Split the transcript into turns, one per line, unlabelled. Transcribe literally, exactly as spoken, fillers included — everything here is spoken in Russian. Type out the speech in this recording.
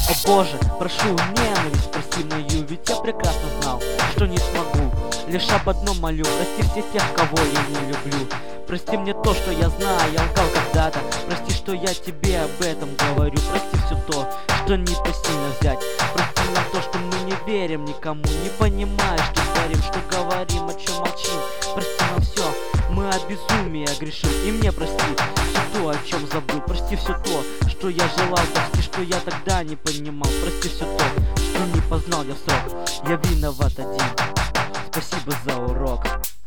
О Боже, прошу ненависть, прости мою, ведь я прекрасно знал, что не смогу. Лишь об одном молю, прости всех тех, кого я не люблю. Прости мне то, что я знаю, я лгал когда-то. Прости, что я тебе об этом говорю. Прости все то, что непосильно взять. Прости нам то, что мы не верим никому, не понимая, что творим, что говорим, о чем молчим. Прости нам все, мы от безумия грешим. И мне прости все то, о чем забыл. Прости все то, что я желал. Прости, что я тогда не понимал. Прости все то, что не познал я в срок. Я виноват один. Спасибо за урок.